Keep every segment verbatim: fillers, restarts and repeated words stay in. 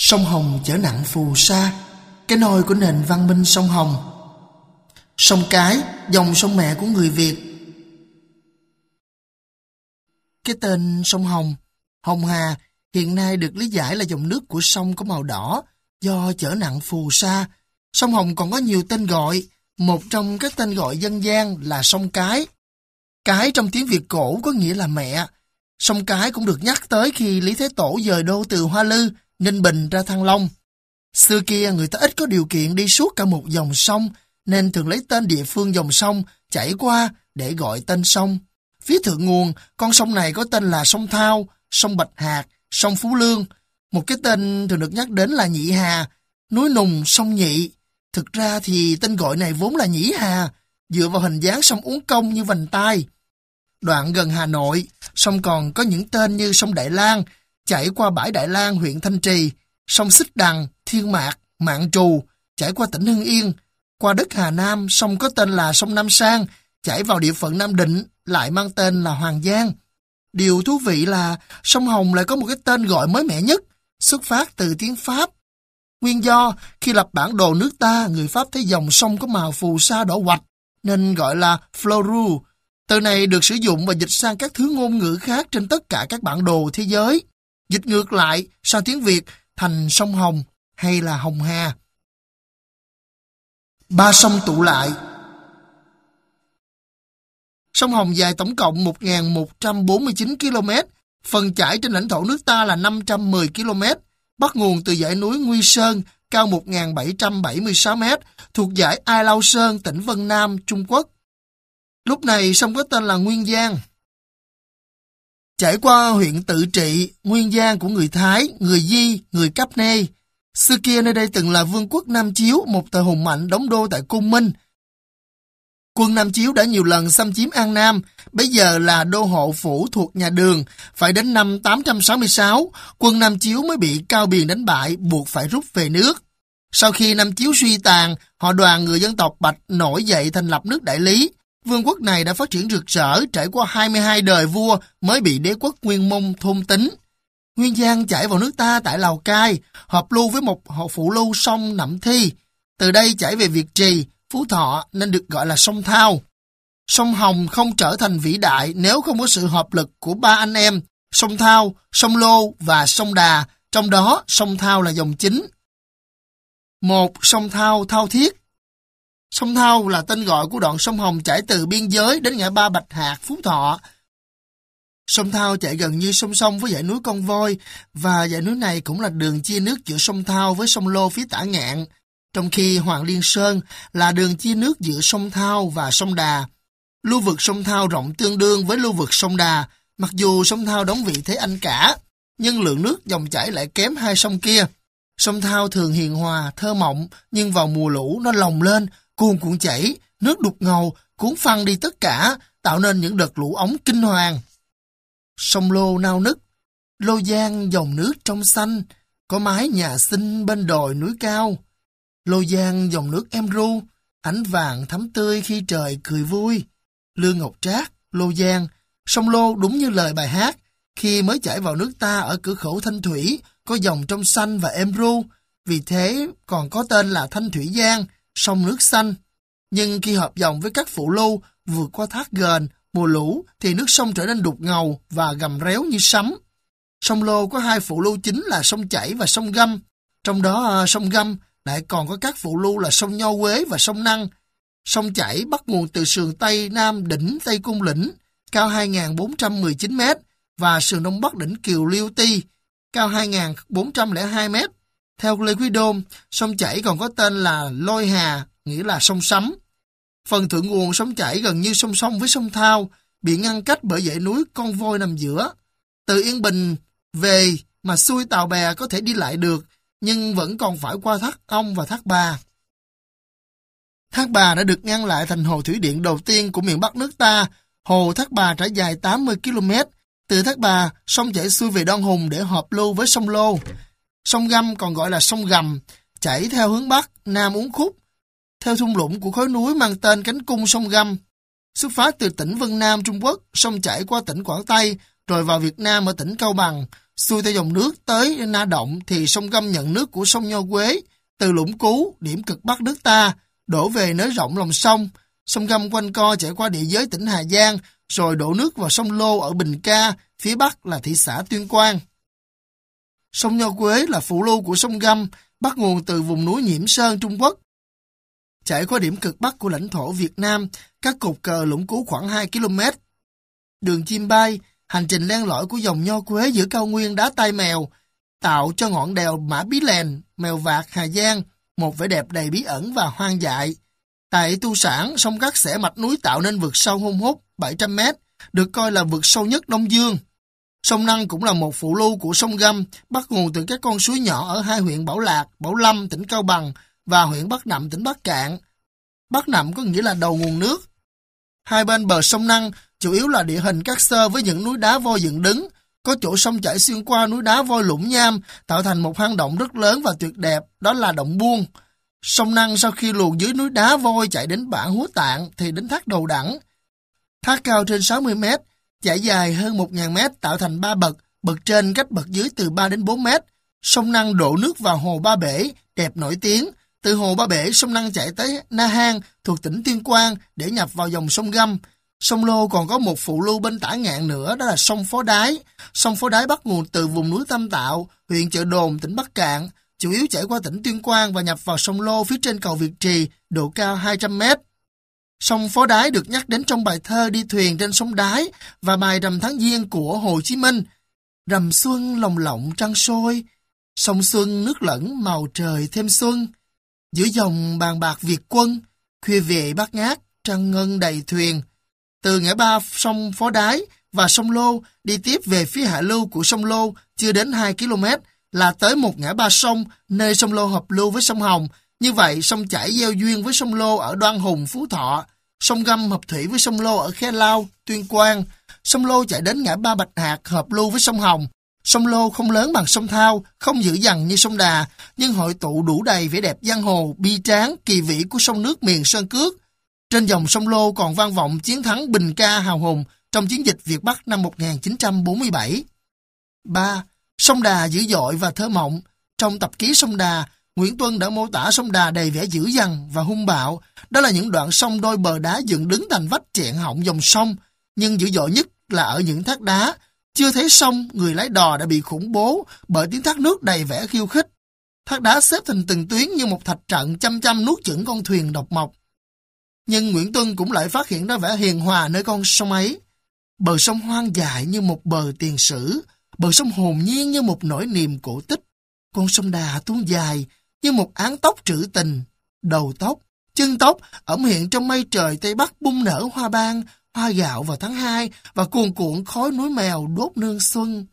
Sông Hồng chở nặng phù sa, cái nôi của nền văn minh sông Hồng. Sông Cái, dòng sông mẹ của người Việt. Cái tên sông Hồng, Hồng Hà, hiện nay được lý giải là dòng nước của sông có màu đỏ do chở nặng phù sa. Sông Hồng còn có nhiều tên gọi, một trong các tên gọi dân gian là sông Cái. Cái trong tiếng Việt cổ có nghĩa là mẹ. Sông Cái cũng được nhắc tới khi Lý Thái Tổ dời đô từ Hoa Lư, Ninh Bình ra Thăng Long. Xưa kia người ta ít có điều kiện đi suốt cả một dòng sông, nên thường lấy tên địa phương dòng sông chảy qua để gọi tên sông. Phía thượng nguồn, con sông này có tên là sông Thao, sông Bạch Hạc, sông Phú Lương. Một cái tên thường được nhắc đến là Nhị Hà, núi Nùng, sông Nhị. Thực ra thì tên gọi này vốn là Nhĩ Hà, dựa vào hình dáng sông uốn cong như vành tai. Đoạn gần Hà Nội, sông còn có những tên như sông Đại Lang, chảy qua bãi Đại Lang huyện Thanh Trì, sông Xích Đằng, Thiên Mạc, Mạn Trù, chảy qua tỉnh Hưng Yên. Qua đất Hà Nam, sông có tên là sông Nam Sang, chảy vào địa phận Nam Định, lại mang tên là Hoàng Giang. Điều thú vị là sông Hồng lại có một cái tên gọi mới mẻ nhất, xuất phát từ tiếng Pháp. Nguyên do, khi lập bản đồ nước ta, người Pháp thấy dòng sông có màu phù sa đỏ hoạch, nên gọi là Fleur Rouge. Từ này được sử dụng và dịch sang các thứ ngôn ngữ khác trên tất cả các bản đồ thế giới. Dịch ngược lại sang tiếng Việt thành sông Hồng hay là Hồng Hà. Ba sông tụ lại. Sông Hồng dài tổng cộng một nghìn một trăm bốn mươi chín ki lô mét, phần chảy trên lãnh thổ nước ta là năm trăm mười ki lô mét, bắt nguồn từ dãy núi Nguy Sơn cao một nghìn bảy trăm bảy mươi sáu mét, thuộc dãy Ai Lao Sơn, tỉnh Vân Nam, Trung Quốc. Lúc này sông có tên là Nguyên Giang. Chảy qua huyện Tự Trị, Nguyên Giang của người Thái, người Di, người Cáp Nê. Xưa kia nơi đây từng là vương quốc Nam Chiếu, một thời hùng mạnh đóng đô tại Côn Minh. Quân Nam Chiếu đã nhiều lần xâm chiếm An Nam, bây giờ là đô hộ phủ thuộc nhà Đường. Phải đến năm tám trăm sáu mươi sáu, quân Nam Chiếu mới bị Cao Biền đánh bại, buộc phải rút về nước. Sau khi Nam Chiếu suy tàn, họ đoàn người dân tộc Bạch nổi dậy thành lập nước Đại Lý. Vương quốc này đã phát triển rực rỡ, trải qua hai mươi hai đời vua mới bị đế quốc Nguyên Mông thôn tính. Nguyên Giang chảy vào nước ta tại Lào Cai, hợp lưu với một phụ lưu sông Nậm Thi. Từ đây chảy về Việt Trì, Phú Thọ nên được gọi là sông Thao. Sông Hồng không trở thành vĩ đại nếu không có sự hợp lực của ba anh em, sông Thao, sông Lô và sông Đà, trong đó sông Thao là dòng chính. Một, sông Thao, Thao Thiết. Sông Thao là tên gọi của đoạn sông Hồng chảy từ biên giới đến ngã ba Bạch Hạc, Phú Thọ. Sông Thao chạy gần như song song với dãy núi Con Voi, và dãy núi này cũng là đường chia nước giữa sông Thao với sông Lô phía tả ngạn, trong khi Hoàng Liên Sơn là đường chia nước giữa sông Thao và sông Đà. Lưu vực sông Thao rộng tương đương với lưu vực sông Đà, mặc dù sông Thao đóng vị thế anh cả, nhưng lượng nước dòng chảy lại kém hai sông kia. Sông Thao thường hiền hòa, thơ mộng, nhưng vào mùa lũ nó lồng lên, cuồn cuộn chảy, nước đục ngầu, cuốn phăng đi tất cả, tạo nên những đợt lũ ống kinh hoàng. Sông Lô nao nức, Lô Giang dòng nước trong xanh, có mái nhà xinh bên đồi núi cao. Lô Giang dòng nước em ru, ánh vàng thắm tươi khi trời cười vui. Lương Ngọc Trác, Lô Giang, sông Lô đúng như lời bài hát, khi mới chảy vào nước ta ở cửa khẩu Thanh Thủy, có dòng trong xanh và em ru, vì thế còn có tên là Thanh Thủy Giang, sông nước xanh. Nhưng khi hợp dòng với các phụ lưu vượt qua thác Gền, mùa lũ thì nước sông trở nên đục ngầu và gầm réo như sấm. Sông Lô có hai phụ lưu chính là sông Chảy và sông Găm, trong đó uh, sông Găm lại còn có các phụ lưu là sông Nho Quế và sông Năng. Sông Chảy bắt nguồn từ sườn Tây Nam đỉnh Tây Cung Lĩnh, cao hai nghìn bốn trăm mười chín mét, và sườn Đông Bắc đỉnh Kiều Liêu Ti, cao hai nghìn bốn trăm lẻ hai mét. Theo Lê Quý Đôn, sông Chảy còn có tên là Lôi Hà, nghĩa là sông sấm. Phần thượng nguồn sông Chảy gần như song song với sông Thao, bị ngăn cách bởi dãy núi Con Voi nằm giữa. Từ Yên Bình về mà xuôi tàu bè có thể đi lại được, nhưng vẫn còn phải qua Thác Ông và Thác Bà. Thác Bà đã được ngăn lại thành hồ thủy điện đầu tiên của miền Bắc nước ta. Hồ Thác Bà trải dài tám mươi ki lô mét. Từ Thác Bà, sông chảy xuôi về Đoan Hùng để hợp lưu với sông Lô. Sông Găm còn gọi là sông Gầm, chảy theo hướng Bắc, Nam uốn khúc, theo thung lũng của khối núi mang tên cánh cung sông Găm. Xuất phát từ tỉnh Vân Nam, Trung Quốc, sông chảy qua tỉnh Quảng Tây, rồi vào Việt Nam ở tỉnh Cao Bằng. Xuôi theo dòng nước tới Na Động thì sông Gâm nhận nước của sông Nho Quế từ Lũng Cú, điểm cực bắc nước ta, đổ về nới rộng lòng sông. Sông Gâm quanh co chảy qua địa giới tỉnh Hà Giang, rồi đổ nước vào sông Lô ở Bình Ca, phía bắc là thị xã Tuyên Quang. Sông Nho Quế là phụ lưu của sông Gâm, bắt nguồn từ vùng núi Nhiễm Sơn, Trung Quốc. Chảy qua điểm cực bắc của lãnh thổ Việt Nam, các cột cờ Lũng Cú khoảng hai ki lô mét. Đường chim bay, hành trình len lỏi của dòng Nho Quế giữa cao nguyên đá Tai Mèo, tạo cho ngọn đèo Mã Pí Lèn, Mèo Vạc, Hà Giang, một vẻ đẹp đầy bí ẩn và hoang dại. Tại Tu Sản, sông cắt xẻ mạch núi tạo nên vực sâu Hôn Hút bảy trăm mét, được coi là vực sâu nhất Đông Dương. Sông Năng cũng là một phụ lưu của sông Gâm, bắt nguồn từ các con suối nhỏ ở hai huyện Bảo Lạc, Bảo Lâm, tỉnh Cao Bằng và huyện Bắc Nậm, tỉnh Bắc Cạn. Bắc Nậm có nghĩa là đầu nguồn nước. Hai bên bờ sông Năng chủ yếu là địa hình cát xơ với những núi đá vôi dựng đứng, có chỗ sông chảy xuyên qua núi đá vôi Lũng Nham, tạo thành một hang động rất lớn và tuyệt đẹp, đó là động Buông. Sông Năng sau khi luồn dưới núi đá vôi chạy đến bản Húa Tạng thì đến thác Đầu Đẳng. Thác cao trên sáu mươi mét, chạy dài hơn một nghìn mét tạo thành ba bậc, bậc trên cách bậc dưới từ ba đến bốn mét. Sông Năng đổ nước vào hồ Ba Bể, đẹp nổi tiếng. Từ hồ Ba Bể, sông Năng chạy tới Na Hang thuộc tỉnh Tuyên Quang để nhập vào dòng sông Gâm. Sông Lô còn có một phụ lưu bên tả ngạn nữa, đó là sông Phó Đái. Sông Phó Đái bắt nguồn từ vùng núi Tam Tạo, huyện Chợ Đồn, tỉnh Bắc Cạn, chủ yếu chảy qua tỉnh Tuyên Quang và nhập vào sông Lô phía trên cầu Việt Trì, độ cao hai trăm mét. Sông Phó Đái được nhắc đến trong bài thơ Đi thuyền trên sông Đái và bài Rằm tháng Giêng của Hồ Chí Minh. Rằm xuân lồng lộng trăng sôi, sông xuân nước lẫn màu trời thêm xuân. Giữa dòng bàn bạc Việt quân, khuya về bát ngát, trăng ngân đầy thuyền. Từ ngã ba sông Phó Đái và sông Lô đi tiếp về phía hạ lưu của sông Lô chưa đến hai ki lô mét là tới một ngã ba sông nơi sông Lô hợp lưu với sông Hồng. Như vậy, sông chảy gieo duyên với sông Lô ở Đoan Hùng, Phú Thọ. Sông Gâm hợp thủy với sông Lô ở Khe Lao, Tuyên Quang. Sông Lô chạy đến ngã ba Bạch Hạc hợp lưu với sông Hồng. Sông Lô không lớn bằng sông Thao, không dữ dằn như sông Đà, nhưng hội tụ đủ đầy vẻ đẹp giang hồ, bi tráng, kỳ vĩ của sông nước miền Sơn Cước. Trên dòng sông Lô còn vang vọng chiến thắng Bình Ca hào hùng trong chiến dịch Việt Bắc năm một nghìn chín trăm bốn mươi bảy. ba. Sông Đà dữ dội và thơ mộng. Trong tập ký Sông Đà, Nguyễn Tuân đã mô tả sông Đà đầy vẻ dữ dằn và hung bạo. Đó là những đoạn sông đôi bờ đá dựng đứng thành vách chẹn họng dòng sông, nhưng dữ dội nhất là ở những thác đá. Chưa thấy sông, người lái đò đã bị khủng bố bởi tiếng thác nước đầy vẻ khiêu khích. Thác đá xếp thành từng tuyến như một thạch trận chăm chăm nuốt chửng con thuyền độc mộc. Nhưng Nguyễn Tuân cũng lại phát hiện ra vẻ hiền hòa nơi con sông ấy. Bờ sông hoang dại như một bờ tiền sử, bờ sông hồn nhiên như một nỗi niềm cổ tích. Con sông Đà tuôn dài như một áng tóc trữ tình, đầu tóc, chân tóc ẩn hiện trong mây trời Tây Bắc bung nở hoa ban, hoa gạo vào tháng hai và cuồn cuộn khói núi mèo đốt nương xuân.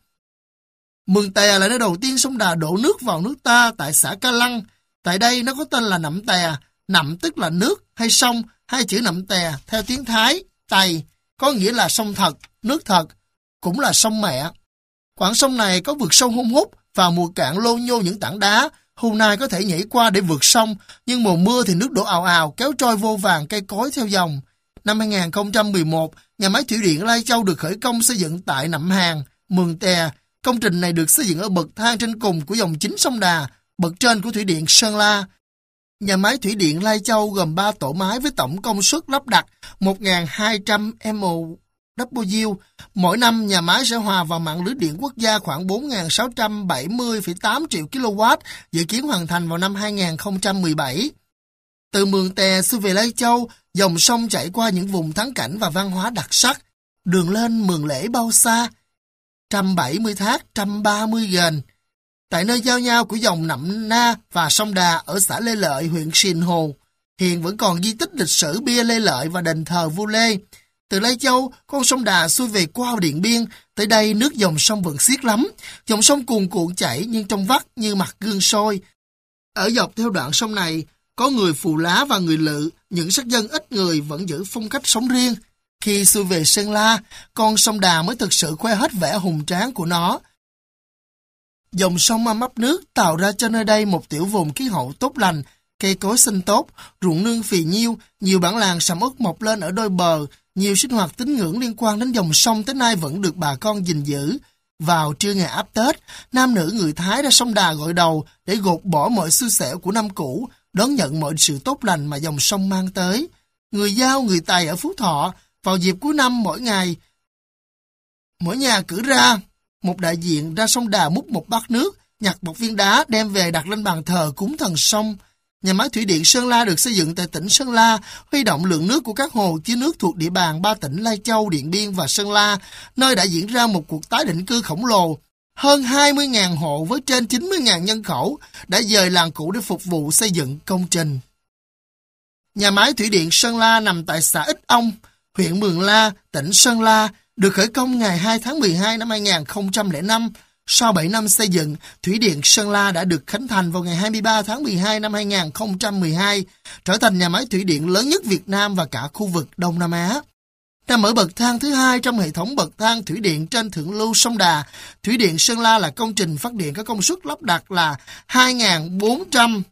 Mường Tè là nơi đầu tiên sông Đà đổ nước vào nước ta tại xã Ca Lăng. Tại đây nó có tên là Nậm Tè, nậm tức là nước hay sông, hai chữ Nậm Tè theo tiếng Thái, Tày, có nghĩa là sông thật, nước thật, cũng là sông mẹ. Khoảng sông này có vượt sâu hun hút, vào mùa cạn lô nhô những tảng đá, hôm nay có thể nhảy qua để vượt sông, nhưng mùa mưa thì nước đổ ào ào kéo trôi vô vàn cây cối theo dòng. Năm hai nghìn không trăm mười một, nhà máy thủy điện Lai Châu được khởi công xây dựng tại Nậm Hàn, Mường Tè. Công trình này được xây dựng ở bậc thang trên cùng của dòng chính sông Đà, bậc trên của thủy điện Sơn La. Nhà máy thủy điện Lai Châu gồm ba tổ máy với tổng công suất lắp đặt một nghìn hai trăm mê ga-oát. Mỗi năm, nhà máy sẽ hòa vào mạng lưới điện quốc gia khoảng bốn nghìn sáu trăm bảy mươi phẩy tám triệu ki lô oát, dự kiến hoàn thành vào năm hai nghìn không trăm mười bảy. Từ Mường Tè xuôi về Lai Châu, dòng sông chảy qua những vùng thắng cảnh và văn hóa đặc sắc. Đường lên Mường Lễ bao xa, một trăm bảy mươi thác, một trăm ba mươi ghềnh. Tại nơi giao nhau của dòng Nậm Na và sông Đà ở xã Lê Lợi, huyện Sìn Hồ, hiện vẫn còn di tích lịch sử bia Lê Lợi và đền thờ vua Lê. Từ Lai Châu, con sông Đà xuôi về qua Điện Biên, tới đây nước dòng sông vẫn xiết lắm. Dòng sông cuồn cuộn chảy nhưng trong vắt như mặt gương sôi. Ở dọc theo đoạn sông này, có người Phù Lá và người Lự, những sắc dân ít người vẫn giữ phong cách sống riêng. Khi xuôi về Sơn La, con sông Đà mới thực sự khoe hết vẻ hùng tráng của nó. Dòng sông âm ấp nước tạo ra cho nơi đây một tiểu vùng khí hậu tốt lành, cây cối xanh tốt, ruộng nương phì nhiêu, nhiều bản làng sầm uất mọc lên ở đôi bờ, nhiều sinh hoạt tín ngưỡng liên quan đến dòng sông tới nay vẫn được bà con gìn giữ. Vào trưa ngày áp Tết, nam nữ người Thái ra sông Đà gội đầu để gột bỏ mọi xui xẻo của năm cũ, đón nhận mọi sự tốt lành mà dòng sông mang tới. Người Dao, người Tày ở Phú Thọ, vào dịp cuối năm mỗi ngày, mỗi nhà cử ra một đại diện ra sông Đà múc một bát nước, nhặt một viên đá đem về đặt lên bàn thờ cúng thần sông. Nhà máy thủy điện Sơn La được xây dựng tại tỉnh Sơn La, huy động lượng nước của các hồ chứa nước thuộc địa bàn ba tỉnh Lai Châu, Điện Biên và Sơn La, nơi đã diễn ra một cuộc tái định cư khổng lồ. Hơn hai mươi nghìn hộ với trên chín mươi nghìn nhân khẩu đã dời làng cũ để phục vụ xây dựng công trình. Nhà máy thủy điện Sơn La nằm tại xã Ích Ông, huyện Mường La, tỉnh Sơn La, được khởi công ngày hai tháng mười hai năm hai nghìn không trăm lẻ năm. Sau bảy năm xây dựng, Thủy điện Sơn La đã được khánh thành vào ngày hai mươi ba tháng mười hai năm hai nghìn không trăm mười hai, trở thành nhà máy thủy điện lớn nhất Việt Nam và cả khu vực Đông Nam Á. Nằm ở bậc thang thứ hai trong hệ thống bậc thang thủy điện trên thượng lưu sông Đà, Thủy điện Sơn La là công trình phát điện có công suất lắp đặt là hai nghìn bốn trăm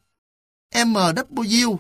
mê vê,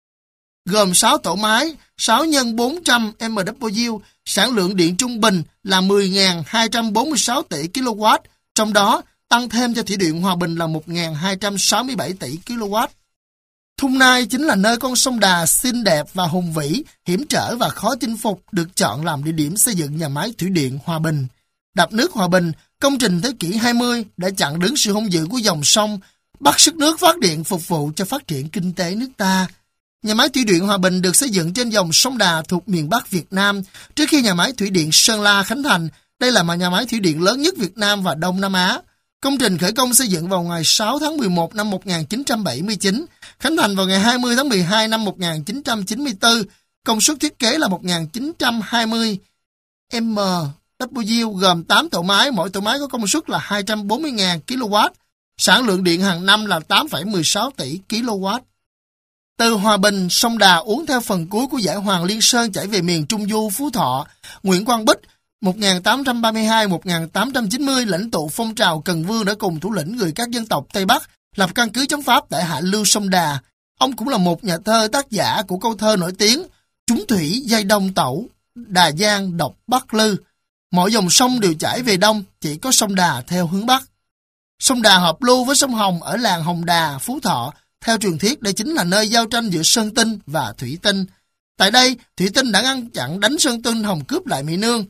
gồm sáu tổ máy, sáu nhân bốn trăm mê vê, sản lượng điện trung bình là mười nghìn hai trăm bốn mươi sáu tỷ ki lô oát, trong đó tăng thêm cho thủy điện Hòa Bình là một nghìn hai trăm sáu mươi bảy tỷ ki lô oát. Thung Nai chính là nơi con sông Đà xinh đẹp và hùng vĩ, hiểm trở và khó chinh phục, được chọn làm địa điểm xây dựng nhà máy thủy điện Hòa Bình. Đập nước Hòa Bình, công trình thế kỷ hai mươi đã chặn đứng sự hung dữ của dòng sông, bắt sức nước phát điện phục vụ cho phát triển kinh tế nước ta. Nhà máy thủy điện Hòa Bình được xây dựng trên dòng sông Đà thuộc miền Bắc Việt Nam. Trước khi nhà máy thủy điện Sơn La khánh thành, đây là nhà máy thủy điện lớn nhất Việt Nam và Đông Nam Á. Công trình khởi công xây dựng vào ngày sáu tháng mười một năm một nghìn chín trăm bảy mươi chín, khánh thành vào ngày hai mươi tháng mười hai năm một nghìn chín trăm chín mươi tư. Công suất thiết kế là một nghìn chín trăm hai mươi mê vê, gồm tám tổ máy, mỗi tổ máy có công suất là hai trăm bốn mươi nghìn ki lô oát. Sản lượng điện hàng năm là tám phẩy mười sáu tỷ ki lô oát. Từ Hòa Bình, sông Đà uốn theo phần cuối của dải Hoàng Liên Sơn chảy về miền Trung Du, Phú Thọ. Nguyễn Quang Bích một nghìn tám trăm ba mươi hai đến một nghìn tám trăm chín mươi, lãnh tụ phong trào Cần Vương đã cùng thủ lĩnh người các dân tộc Tây Bắc lập căn cứ chống Pháp tại hạ lưu sông Đà. Ông cũng là một nhà thơ tác giả của câu thơ nổi tiếng Trúng thủy dây đông tẩu, Đà Giang độc Bắc Lư. Mọi dòng sông đều chảy về đông, chỉ có sông Đà theo hướng Bắc. Sông Đà hợp lưu với sông Hồng ở làng Hồng Đà, Phú Thọ. Theo truyền thuyết, đây chính là nơi giao tranh giữa Sơn Tinh và Thủy Tinh. Tại đây, Thủy Tinh đã ngăn chặn đánh Sơn Tinh Hồng cướp lại Mỹ Nương,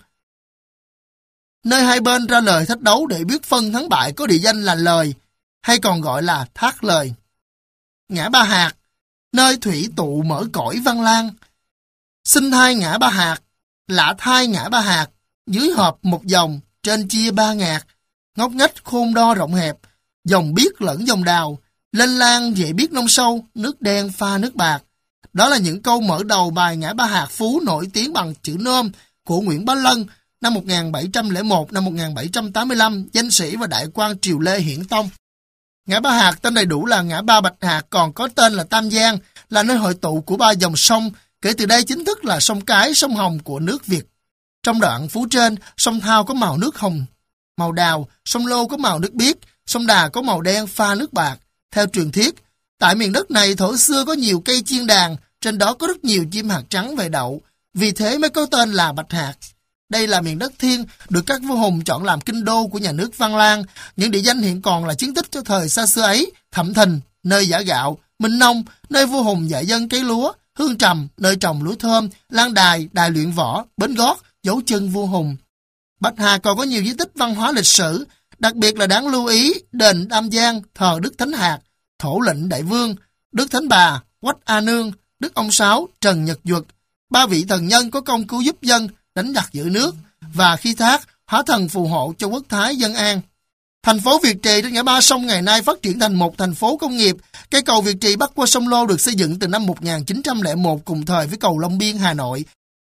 nơi hai bên ra lời thách đấu để biết phân thắng bại, có địa danh là Lời, hay còn gọi là Thác Lời. Ngã Ba Hạt, nơi thủy tụ mở cõi Văn Lang. Sinh thai ngã Ba Hạt, lạ thai ngã Ba Hạt, dưới hợp một dòng, trên chia ba ngạt, ngóc ngách khôn đo rộng hẹp, dòng biếc lẫn dòng đào, lên lan dễ biết nông sâu, nước đen pha nước bạc. Đó là những câu mở đầu bài Ngã Ba Hạt Phú nổi tiếng bằng chữ nôm của Nguyễn Bá Lân năm một nghìn bảy trăm lẻ một năm một nghìn bảy trăm tám mươi lăm, danh sĩ và đại quan triều Lê Hiển Tông. Ngã Ba Hạt tên đầy đủ là Ngã Ba Bạch Hạt, còn có tên là Tam Giang, là nơi hội tụ của ba dòng sông. Kể từ đây chính thức là sông Cái, sông Hồng của nước Việt. Trong đoạn Phú trên, sông Thao có màu nước hồng, màu đào, sông Lô có màu nước biếc, sông Đà có màu đen pha nước bạc. Theo truyền thuyết, tại miền đất này thổ xưa có nhiều cây chiên đàn, trên đó có rất nhiều chim hạt trắng về đậu, vì thế mới có tên là Bạch Hạt. Đây là miền đất thiên, được các vua hùng chọn làm kinh đô của nhà nước Văn Lang. Những địa danh hiện còn là chứng tích cho thời xa xưa ấy: Thẩm Thình, nơi giã gạo; Minh Nông, nơi vua hùng dạy dân cấy lúa; Hương Trầm, nơi trồng lúa thơm; Lan Đài, đài luyện võ; Bến Gót, dấu chân vua hùng. Bạch Hạt còn có nhiều di tích văn hóa lịch sử, đặc biệt là đáng lưu ý đền Tam Giang thờ Đức Thánh Hạt, Thổ Lệnh Đại Vương, Đức Thánh Bà, Quách A Nương, Đức Ông Sáu, Trần Nhật Duật, ba vị thần nhân có công cứu giúp dân, đánh giặc giữ nước, và khi thác hóa thần phù hộ cho quốc thái dân an. Thành phố Việt Trì trên ngã ba sông ngày nay phát triển thành một thành phố công nghiệp. Cây cầu Việt Trì bắc qua sông Lô được xây dựng từ năm một nghìn chín trăm lẻ một, cùng thời với cầu Long Biên Hà Nội.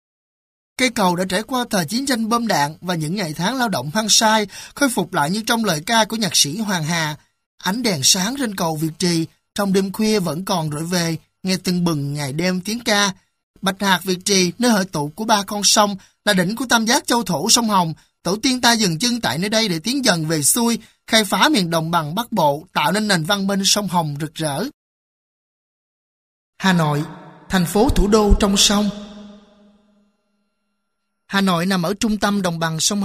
Cây cầu đã trải qua thời chiến tranh bom đạn và những ngày tháng lao động hăng say, khôi phục lại như trong lời ca của nhạc sĩ Hoàng Hà. Ánh đèn sáng trên cầu Việt Trì, trong đêm khuya vẫn còn rọi về, nghe tưng bừng ngày đêm tiếng ca. Bạch Hạt Việt Trì, nơi hội tụ của ba con sông, là đỉnh của tam giác châu thổ sông Hồng. Tổ tiên ta dừng chân tại nơi đây để tiến dần về xuôi, khai phá miền đồng bằng Bắc Bộ, tạo nên nền văn minh sông Hồng rực rỡ. Hà Nội, thành phố thủ đô trong sông. Hà Nội nằm ở trung tâm đồng bằng sông Hồng,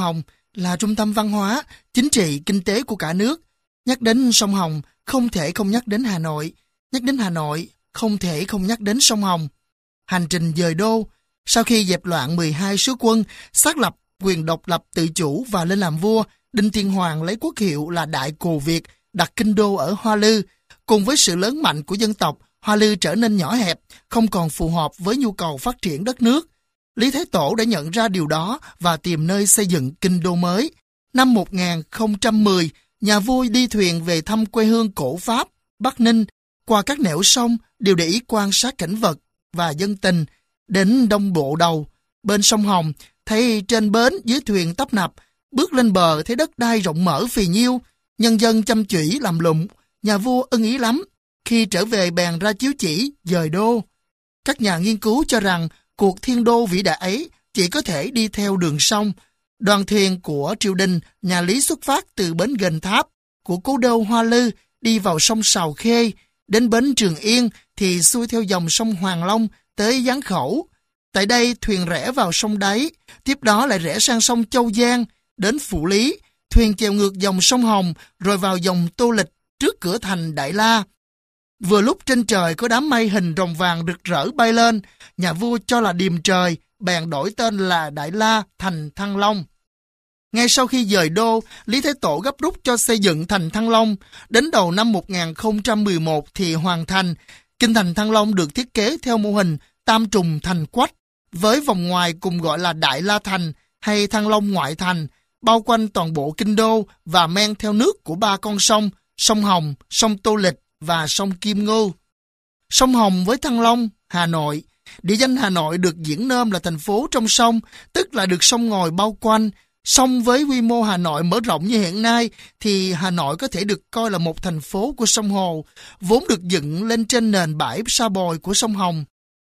là trung tâm văn hóa, chính trị, kinh tế của cả nước. Nhắc đến sông Hồng, không thể không nhắc đến Hà Nội. Nhắc đến Hà Nội, không thể không nhắc đến sông Hồng. Hành trình dời đô, sau khi dẹp loạn mười hai sứ quân, xác lập quyền độc lập tự chủ và lên làm vua, Đinh Tiên Hoàng lấy quốc hiệu là Đại Cồ Việt, đặt kinh đô ở Hoa Lư. Cùng với sự lớn mạnh của dân tộc, Hoa Lư trở nên nhỏ hẹp, không còn phù hợp với nhu cầu phát triển đất nước. Lý Thái Tổ đã nhận ra điều đó và tìm nơi xây dựng kinh đô mới. Năm một nghìn không trăm mười, nhà vua đi thuyền về thăm quê hương cổ Pháp, Bắc Ninh, qua các nẻo sông đều để ý quan sát cảnh vật và dân tình. Đến Đông Bộ Đầu, bên sông Hồng, thấy trên bến dưới thuyền tấp nập, bước lên bờ thấy đất đai rộng mở phì nhiêu, nhân dân chăm chỉ làm lụng, nhà vua ưng ý lắm. Khi trở về bèn ra chiếu chỉ dời đô. Các nhà nghiên cứu cho rằng cuộc thiên đô vĩ đại ấy chỉ có thể đi theo đường sông. Đoàn thuyền của triều đình, nhà Lý xuất phát từ bến Gành Tháp của cố đô Hoa Lư đi vào sông Sào Khê, đến bến Trường Yên thì xuôi theo dòng sông Hoàng Long tới Gián Khẩu. Tại đây thuyền rẽ vào sông Đáy, tiếp đó lại rẽ sang sông Châu Giang, đến Phủ Lý, thuyền chèo ngược dòng sông Hồng rồi vào dòng Tô Lịch trước cửa thành Đại La. Vừa lúc trên trời có đám mây hình rồng vàng rực rỡ bay lên, nhà vua cho là điềm trời, bèn đổi tên là Đại La thành Thăng Long. Ngay sau khi dời đô, Lý Thái Tổ gấp rút cho xây dựng thành Thăng Long. Đến đầu năm một nghìn không trăm mười một thì hoàn thành. Kinh thành Thăng Long được thiết kế theo mô hình tam trùng thành quách, với vòng ngoài cùng gọi là Đại La Thành hay Thăng Long Ngoại Thành, bao quanh toàn bộ kinh đô và men theo nước của ba con sông, sông Hồng, sông Tô Lịch và sông Kim Ngưu. Sông Hồng với Thăng Long, Hà Nội. Địa danh Hà Nội được diễn nôm là thành phố trong sông, tức là được sông ngòi bao quanh. Song với quy mô Hà Nội mở rộng như hiện nay thì Hà Nội có thể được coi là một thành phố của sông Hồ, vốn được dựng lên trên nền bãi sa bồi của sông Hồng.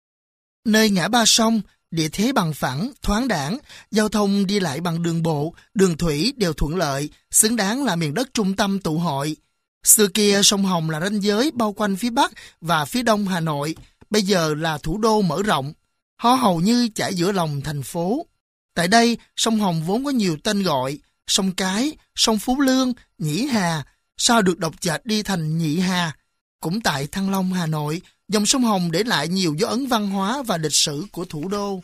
Nơi ngã ba sông, địa thế bằng phẳng, thoáng đãng, giao thông đi lại bằng đường bộ, đường thủy đều thuận lợi, xứng đáng là miền đất trung tâm tụ hội. Xưa kia sông Hồng là ranh giới bao quanh phía Bắc và phía Đông Hà Nội, bây giờ là thủ đô mở rộng. Nó hầu như chảy giữa lòng thành phố. Tại đây, sông Hồng vốn có nhiều tên gọi, sông Cái, sông Phú Lương, Nhĩ Hà, sau được đọc chệch đi thành Nhị Hà. Cũng tại Thăng Long, Hà Nội, dòng sông Hồng để lại nhiều dấu ấn văn hóa và lịch sử của thủ đô.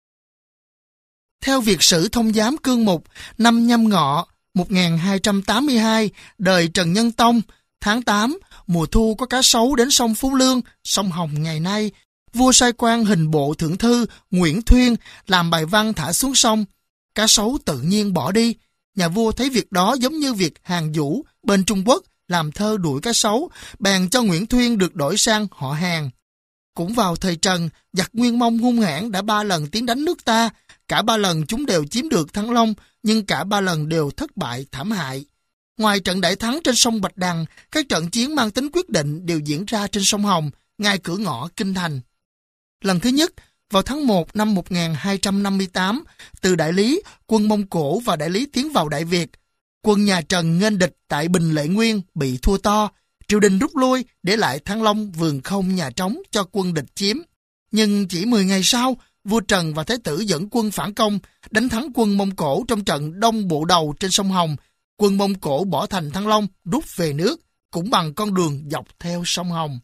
Theo Việt sử Thông giám Cương Mục, năm Nhâm Ngọ, một nghìn hai trăm tám mươi hai, đời Trần Nhân Tông, tháng tám, mùa thu có cá sấu đến sông Phú Lương, sông Hồng ngày nay. Vua sai quan hình bộ thượng thư Nguyễn Thuyên làm bài văn thả xuống sông. Cá sấu tự nhiên bỏ đi. Nhà vua thấy việc đó giống như việc Hàn Vũ bên Trung Quốc làm thơ đuổi cá sấu, bèn cho Nguyễn Thuyên được đổi sang họ Hàn. Cũng vào thời Trần, giặc Nguyên Mông hung hãn đã ba lần tiến đánh nước ta. Cả ba lần chúng đều chiếm được Thăng Long, nhưng cả ba lần đều thất bại thảm hại. Ngoài trận đại thắng trên sông Bạch Đằng, các trận chiến mang tính quyết định đều diễn ra trên sông Hồng, ngay cửa ngõ kinh thành. Lần thứ nhất, vào tháng một năm một nghìn hai trăm năm mươi tám, từ Đại Lý, quân Mông Cổ và Đại Lý tiến vào Đại Việt. Quân nhà Trần nghênh địch tại Bình Lệ Nguyên bị thua to, triều đình rút lui để lại Thăng Long vườn không nhà trống cho quân địch chiếm. Nhưng chỉ mười ngày sau, vua Trần và Thái tử dẫn quân phản công, đánh thắng quân Mông Cổ trong trận Đông Bộ Đầu trên sông Hồng. Quân Mông Cổ bỏ thành Thăng Long rút về nước, cũng bằng con đường dọc theo sông Hồng.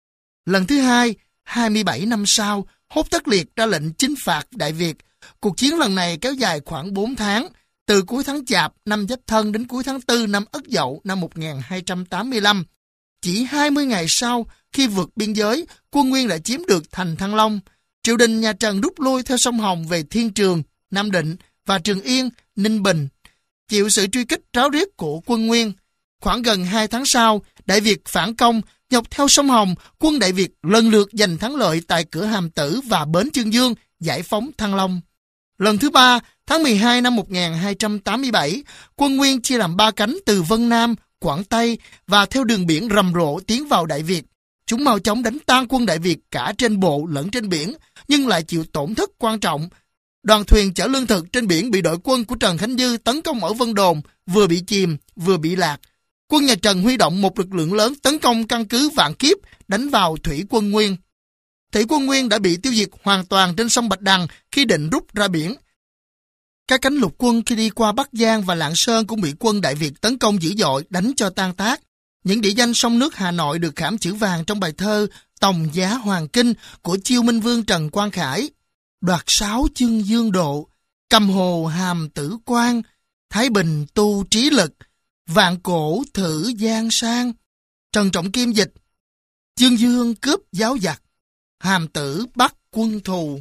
Lần thứ hai, hai mươi bảy năm sau, Hốt Tất Liệt ra lệnh chinh phạt Đại Việt. Cuộc chiến lần này kéo dài khoảng bốn tháng, từ cuối tháng Chạp năm Giáp Thân đến cuối tháng tư năm Ất Dậu năm một nghìn hai trăm tám mươi lăm. Chỉ hai mươi ngày sau, khi vượt biên giới, quân Nguyên đã chiếm được thành Thăng Long. Triều đình nhà Trần rút lui theo sông Hồng về Thiên Trường, Nam Định và Trường Yên, Ninh Bình, chịu sự truy kích ráo riết của quân Nguyên. Khoảng gần hai tháng sau, Đại Việt phản công, dọc theo sông Hồng, quân Đại Việt lần lượt giành thắng lợi tại cửa Hàm Tử và bến Chương Dương, giải phóng Thăng Long. Lần thứ ba, tháng mười hai năm một nghìn hai trăm tám mươi bảy, quân Nguyên chia làm ba cánh từ Vân Nam, Quảng Tây và theo đường biển rầm rộ tiến vào Đại Việt. Chúng mau chóng đánh tan quân Đại Việt cả trên bộ lẫn trên biển, nhưng lại chịu tổn thất quan trọng. Đoàn thuyền chở lương thực trên biển bị đội quân của Trần Khánh Dư tấn công ở Vân Đồn, vừa bị chìm, vừa bị lạc. Quân nhà Trần huy động một lực lượng lớn tấn công căn cứ Vạn Kiếp, đánh vào thủy quân Nguyên. Thủy quân Nguyên đã bị tiêu diệt hoàn toàn trên sông Bạch Đằng khi định rút ra biển. Các cánh lục quân khi đi qua Bắc Giang và Lạng Sơn cũng bị quân Đại Việt tấn công dữ dội, đánh cho tan tác. Những địa danh sông nước Hà Nội được khảm chữ vàng trong bài thơ Tòng Giá Hoàng Kinh của Chiêu Minh Vương Trần Quang Khải. Đoạt sáu chương dương độ, cầm hồ hàm tử quan, Thái Bình tu trí lực, vạn cổ thử giang sang. Trần Trọng Kim dịch: chương dương cướp giáo giặc, hàm tử bắt quân thù.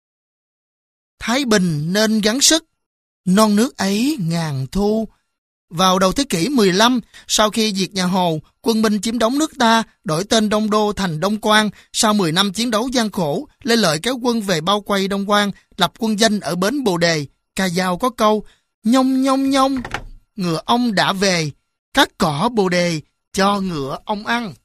Thái Bình nên gắng sức, non nước ấy ngàn thu. Vào đầu thế kỷ mười lăm, sau khi diệt nhà Hồ, quân Minh chiếm đóng nước ta, đổi tên Đông Đô thành Đông Quan. Sau mười năm chiến đấu gian khổ, Lê Lợi kéo quân về bao quay Đông Quan, lập quân danh ở bến Bồ Đề. Ca dao có câu: nhông nhông nhông, ngựa ông đã về, cắt cỏ Bồ Đề cho ngựa ông ăn.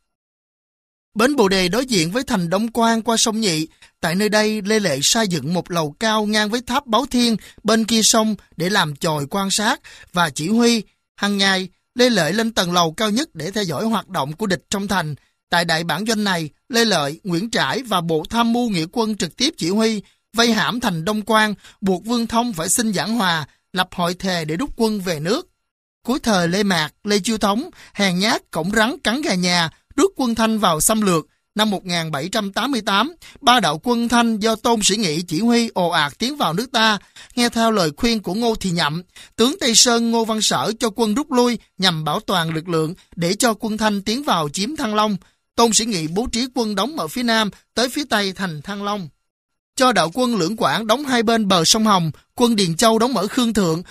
Bến Bồ Đề đối diện với thành Đông Quan qua sông Nhị. Tại nơi đây, Lê Lợi xây dựng một lầu cao ngang với tháp Báu Thiên bên kia sông để làm chòi quan sát và chỉ huy. Hàng ngày, Lê Lợi lên tầng lầu cao nhất để theo dõi hoạt động của địch trong thành. Tại đại bản doanh này, Lê Lợi, Nguyễn Trãi và Bộ Tham mưu Nghĩa quân trực tiếp chỉ huy, vây hãm thành Đông Quan, buộc Vương Thông phải xin giảng hòa, lập hội thề để rút quân về nước. Cuối thời Lê Mạc, Lê Chiêu Thống, hèn nhát cổng rắn cắn gà nhà, rút quân Thanh vào xâm lược. Năm một nghìn bảy trăm tám mươi tám, ba đạo quân Thanh do Tôn Sĩ Nghị chỉ huy ồ ạt tiến vào nước ta. Nghe theo lời khuyên của Ngô Thì Nhậm, tướng Tây Sơn Ngô Văn Sở cho quân rút lui nhằm bảo toàn lực lượng để cho quân Thanh tiến vào chiếm Thăng Long. Tôn Sĩ Nghị bố trí quân đóng ở phía nam tới phía tây thành Thăng Long. Cho đạo quân Lưỡng Quảng đóng hai bên bờ sông Hồng, quân Điền Châu đóng ở Khương Thượng,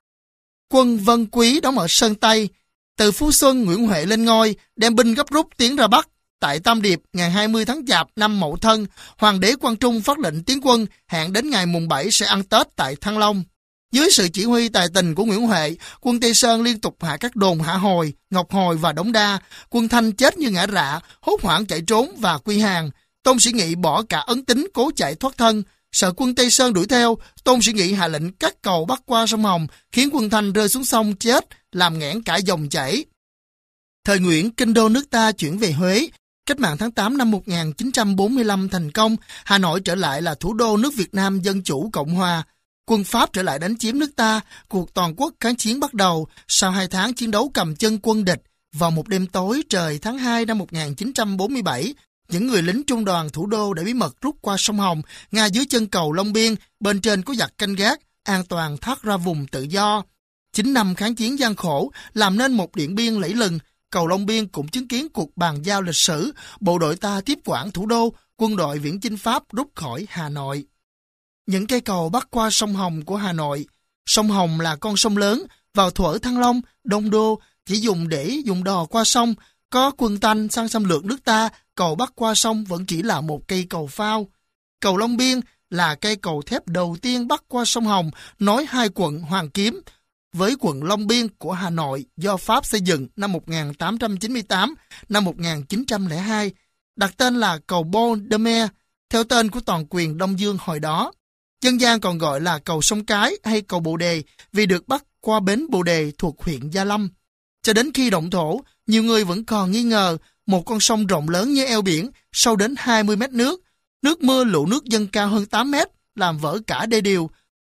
quân Vân Quý đóng ở Sơn Tây. Từ Phú Xuân, Nguyễn Huệ lên ngôi, đem binh gấp rút tiến ra Bắc. Tại Tam Điệp, ngày hai mươi tháng Chạp năm Mậu Thân, Hoàng đế Quang Trung phát lệnh tiến quân, hẹn đến ngày mùng bảy sẽ ăn Tết tại Thăng Long. Dưới sự chỉ huy tài tình của Nguyễn Huệ, quân Tây Sơn liên tục hạ các đồn Hạ Hồi, Ngọc Hồi và Đống Đa. Quân Thanh chết như ngã rạ, hốt hoảng chạy trốn và quy hàng. Tôn Sĩ Nghị bỏ cả ấn tính cố chạy thoát thân. Sợ quân Tây Sơn đuổi theo, Tôn Sĩ Nghị hạ lệnh cắt cầu bắc qua sông Hồng, khiến quân Thanh rơi xuống sông chết, làm nghẽn cả dòng chảy. Thời Nguyễn, kinh đô nước ta chuyển về Huế. Cách mạng tháng tám năm một nghìn chín trăm bốn mươi lăm thành công, Hà Nội trở lại là thủ đô nước Việt Nam Dân Chủ Cộng Hòa. Quân Pháp trở lại đánh chiếm nước ta, cuộc toàn quốc kháng chiến bắt đầu. Sau hai tháng chiến đấu cầm chân quân địch, vào một đêm tối trời tháng hai năm một nghìn chín trăm bốn mươi bảy, những người lính trung đoàn thủ đô đã bí mật rút qua sông Hồng, ngay dưới chân cầu Long Biên, bên trên có giặc canh gác, an toàn thoát ra vùng tự do. Chín năm kháng chiến gian khổ làm nên một Điện Biên lẫy lừng. Cầu Long Biên cũng chứng kiến cuộc bàn giao lịch sử, bộ đội ta tiếp quản thủ đô, quân đội viễn chinh Pháp rút khỏi Hà Nội. Những cây cầu bắc qua sông Hồng của Hà Nội. Sông Hồng là con sông lớn, vào thuở Thăng Long, Đông Đô, chỉ dùng để dùng đò qua sông. Có quân Thanh sang xâm lược nước ta, cầu bắc qua sông vẫn chỉ là một cây cầu phao. Cầu Long Biên là cây cầu thép đầu tiên bắc qua sông Hồng, nối hai quận Hoàn Kiếm với quận Long Biên của Hà Nội do Pháp xây dựng năm một nghìn tám trăm chín mươi tám, năm một nghìn chín trăm lẻ hai, đặt tên là cầu Bon de Mer, theo tên của toàn quyền Đông Dương hồi đó. Dân gian còn gọi là cầu Sông Cái hay cầu Bồ Đề vì được bắc qua bến Bồ Đề thuộc huyện Gia Lâm. Cho đến khi động thổ, nhiều người vẫn còn nghi ngờ một con sông rộng lớn như eo biển, sâu đến hai mươi mét nước. Nước mưa lũ nước dâng cao hơn tám mét, làm vỡ cả đê điều.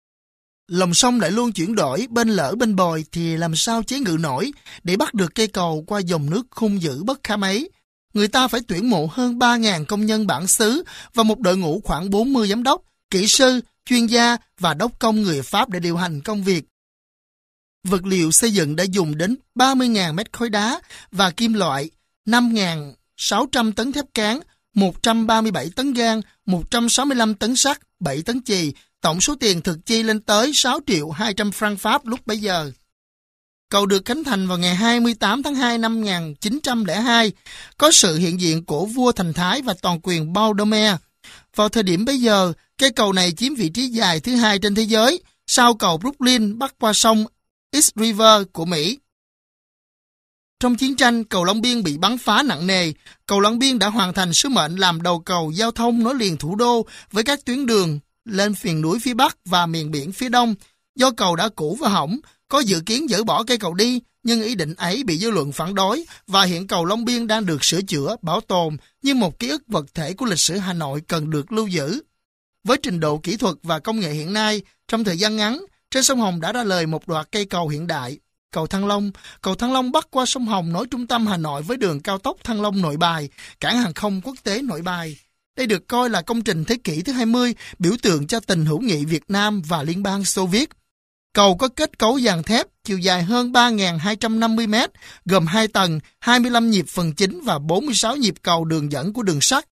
Lòng sông lại luôn chuyển đổi, bên lỡ bên bồi thì làm sao chế ngự nổi để bắt được cây cầu qua dòng nước hung dữ bất kham ấy. Người ta phải tuyển mộ hơn ba nghìn công nhân bản xứ và một đội ngũ khoảng bốn mươi giám đốc, kỹ sư, chuyên gia và đốc công người Pháp để điều hành công việc. Vật liệu xây dựng đã dùng đến ba mươi nghìn mét khối đá và kim loại, năm nghìn sáu trăm tấn thép cán, một trăm ba mươi bảy tấn gang, một trăm sáu mươi lăm tấn sắt, bảy tấn chì. Tổng số tiền thực chi lên tới sáu triệu hai trăm franc Pháp lúc bấy giờ. Cầu được khánh thành vào ngày hai mươi tám tháng hai năm một nghìn chín trăm lẻ hai, có sự hiện diện của vua Thành Thái và toàn quyền Bao Đơ Me. Vào thời điểm bấy giờ, cây cầu này chiếm vị trí dài thứ hai trên thế giới, sau cầu Brooklyn bắc qua sông East River của Mỹ. Trong chiến tranh, cầu Long Biên bị bắn phá nặng nề. Cầu Long Biên đã hoàn thành sứ mệnh làm đầu cầu giao thông nối liền thủ đô với các tuyến đường lên miền núi phía Bắc và miền biển phía Đông. Do cầu đã cũ và hỏng, có dự kiến dỡ bỏ cây cầu đi, nhưng ý định ấy bị dư luận phản đối và hiện cầu Long Biên đang được sửa chữa, bảo tồn như một ký ức vật thể của lịch sử Hà Nội cần được lưu giữ. Với trình độ kỹ thuật và công nghệ hiện nay, trong thời gian ngắn, Trên sông Hồng đã ra lời một loạt cây cầu hiện đại. Cầu Thăng Long, cầu Thăng Long bắc qua sông Hồng nối trung tâm Hà Nội với đường cao tốc Thăng Long Nội Bài, cảng hàng không quốc tế Nội Bài. Đây được coi là công trình thế kỷ thứ hai mươi, biểu tượng cho tình hữu nghị Việt Nam và Liên bang Xô Viết. Cầu có kết cấu dàn thép, chiều dài hơn ba nghìn hai trăm năm mươi mét, gồm hai tầng, hai mươi lăm nhịp phần chính và bốn mươi sáu nhịp cầu đường dẫn của đường sắt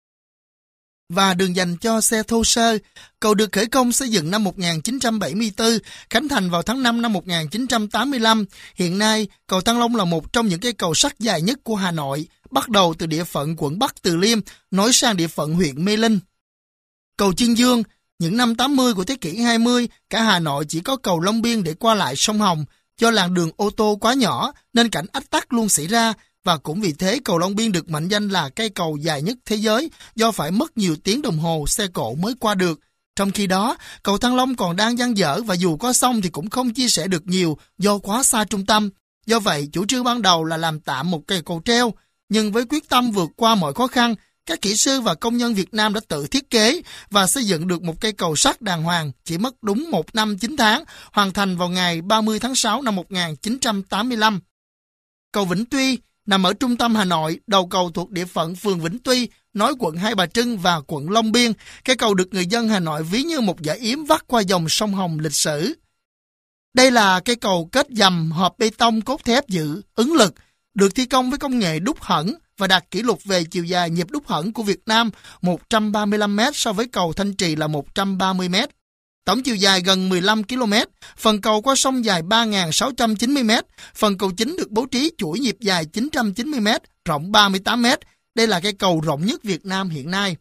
và đường dành cho xe thô sơ. Cầu được khởi công xây dựng năm một nghìn chín trăm bảy mươi tư, khánh thành vào tháng năm năm một nghìn chín trăm tám mươi lăm. Hiện nay, cầu Thăng Long là một trong những cây cầu sắt dài nhất của Hà Nội, bắt đầu từ địa phận quận Bắc Từ Liêm, nối sang địa phận huyện Mê Linh. Cầu Chương Dương, những năm tám mươi của thế kỷ hai mươi, cả Hà Nội chỉ có cầu Long Biên để qua lại sông Hồng. Do làn đường ô tô quá nhỏ nên cảnh ách tắc luôn xảy ra, và cũng vì thế cầu Long Biên được mệnh danh là cây cầu dài nhất thế giới do phải mất nhiều tiếng đồng hồ xe cộ mới qua được. Trong khi đó, cầu Thăng Long còn đang dang dở và dù có xong thì cũng không chia sẻ được nhiều do quá xa trung tâm. Do vậy, chủ trương ban đầu là làm tạm một cây cầu treo, nhưng với quyết tâm vượt qua mọi khó khăn, các kỹ sư và công nhân Việt Nam đã tự thiết kế và xây dựng được một cây cầu sắt đàng hoàng, chỉ mất đúng một năm chín tháng, hoàn thành vào ngày ba mươi tháng sáu năm một nghìn chín trăm tám mươi lăm. Cầu Vĩnh Tuy nằm ở trung tâm Hà Nội, đầu cầu thuộc địa phận phường Vĩnh Tuy, nối quận Hai Bà Trưng và quận Long Biên. Cây cầu được người dân Hà Nội ví như một dải yếm vắt qua dòng sông Hồng lịch sử. Đây là cây cầu kết dầm hợp bê tông cốt thép dự, ứng lực, được thi công với công nghệ đúc hẫng và đạt kỷ lục về chiều dài nhịp đúc hẫng của Việt Nam một trăm ba mươi lăm mét so với cầu Thanh Trì là một trăm ba mươi mét. Tổng chiều dài gần mười lăm ki lô mét, phần cầu qua sông dài ba nghìn sáu trăm chín mươi mét, phần cầu chính được bố trí chuỗi nhịp dài chín trăm chín mươi mét, rộng ba mươi tám mét. Đây là cây cầu rộng nhất Việt Nam hiện nay.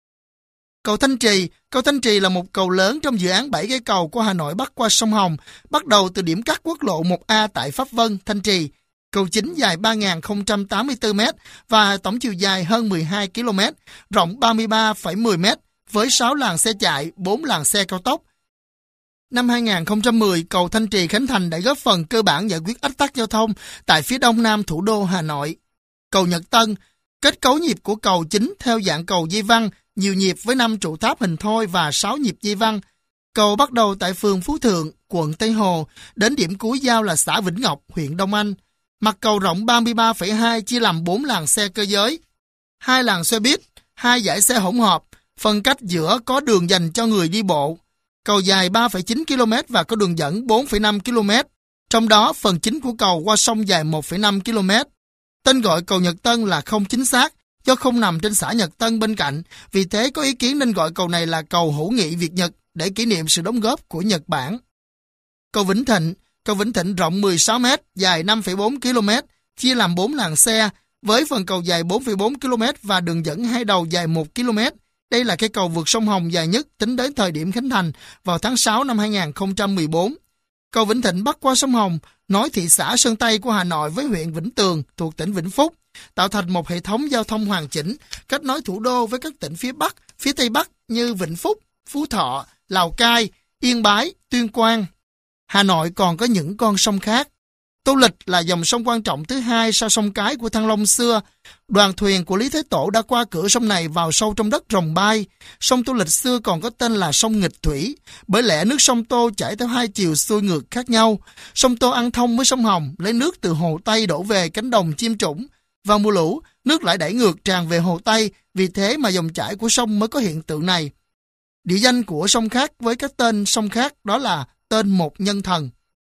Cầu Thanh Trì, cầu Thanh Trì là một cầu lớn trong dự án bảy cây cầu của Hà Nội bắc qua sông Hồng, bắt đầu từ điểm cắt quốc lộ một A tại Pháp Vân, Thanh Trì. Cầu chính dài ba nghìn không trăm tám mươi tư mét và tổng chiều dài hơn mười hai ki lô mét, rộng ba mươi ba phẩy mười mét, với sáu làn xe chạy, bốn làn xe cao tốc. Năm hai nghìn không trăm mười, cầu Thanh Trì khánh thành đã góp phần cơ bản giải quyết ách tắc giao thông tại phía đông nam thủ đô Hà Nội. Cầu Nhật Tân, kết cấu nhịp của cầu chính theo dạng cầu dây văng, nhiều nhịp với năm trụ tháp hình thoi và sáu nhịp dây văng. Cầu bắt đầu tại phường Phú Thượng, quận Tây Hồ, đến điểm cuối giao là xã Vĩnh Ngọc, huyện Đông Anh. Mặt cầu rộng ba mươi ba phẩy hai chia làm bốn làn xe cơ giới, hai làn xe buýt, hai dải xe hỗn hợp, phân cách giữa có đường dành cho người đi bộ. Cầu dài ba phẩy chín ki lô mét và có đường dẫn bốn phẩy năm ki lô mét, trong đó phần chính của cầu qua sông dài một phẩy năm ki lô mét. Tên gọi cầu Nhật Tân là không chính xác do không nằm trên xã Nhật Tân bên cạnh, vì thế có ý kiến nên gọi cầu này là cầu hữu nghị Việt-Nhật để kỷ niệm sự đóng góp của Nhật Bản. Cầu Vĩnh Thịnh, cầu Vĩnh Thịnh rộng mười sáu mét, dài năm phẩy bốn ki lô mét, chia làm bốn làn xe, với phần cầu dài bốn phẩy bốn ki lô mét và đường dẫn hai đầu dài một ki lô mét. Đây là cây cầu vượt sông Hồng dài nhất tính đến thời điểm khánh thành vào tháng sáu năm hai nghìn không trăm mười bốn. Cầu Vĩnh Thịnh bắc qua sông Hồng nối thị xã Sơn Tây của Hà Nội với huyện Vĩnh Tường thuộc tỉnh Vĩnh Phúc, tạo thành một hệ thống giao thông hoàn chỉnh, kết nối thủ đô với các tỉnh phía Bắc, phía Tây Bắc như Vĩnh Phúc, Phú Thọ, Lào Cai, Yên Bái, Tuyên Quang. Hà Nội còn có những con sông khác. Tô Lịch là dòng sông quan trọng thứ hai sau sông Cái của Thăng Long xưa. Đoàn thuyền của Lý Thế Tổ đã qua cửa sông này vào sâu trong đất Rồng Bay. Sông Tô Lịch xưa còn có tên là sông Nghịch Thủy, bởi lẽ nước sông Tô chảy theo hai chiều xuôi ngược khác nhau. Sông Tô ăn thông với sông Hồng, lấy nước từ Hồ Tây đổ về cánh đồng Chiêm Trũng. Vào mùa lũ, nước lại đẩy ngược tràn về Hồ Tây, vì thế mà dòng chảy của sông mới có hiện tượng này. Địa danh của sông khác với các tên sông khác đó là tên một nhân thần.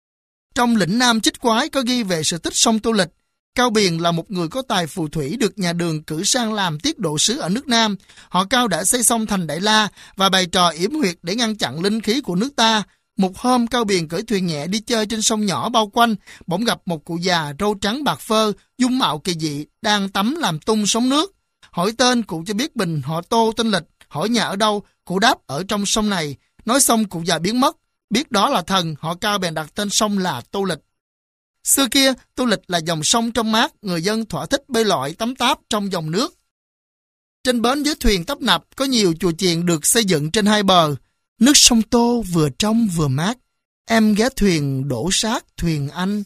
Trong Lĩnh Nam Chích Quái có ghi về sự tích sông Tô Lịch. Cao Biền là một người có tài phù thủy được nhà Đường cử sang làm tiết độ sứ ở nước Nam. Họ Cao đã xây xong thành Đại La và bày trò yểm huyệt để ngăn chặn linh khí của nước ta. Một hôm Cao Biền cưỡi thuyền nhẹ đi chơi trên sông nhỏ bao quanh, bỗng gặp một cụ già râu trắng bạc phơ, dung mạo kỳ dị, đang tắm làm tung sóng nước. Hỏi tên, cụ cho biết mình họ Tô tên Lịch. Hỏi nhà ở đâu, cụ đáp ở trong sông này. Nói xong cụ già biến mất. Biết đó là thần, họ Cao bèn đặt tên sông là Tô Lịch. Xưa kia, Tô Lịch là dòng sông trong mát, người dân thỏa thích bơi lội tắm táp trong dòng nước. Trên bến dưới thuyền tấp nập có nhiều chùa chiền được xây dựng trên hai bờ. Nước sông Tô vừa trong vừa mát, em ghé thuyền đổ sát thuyền anh.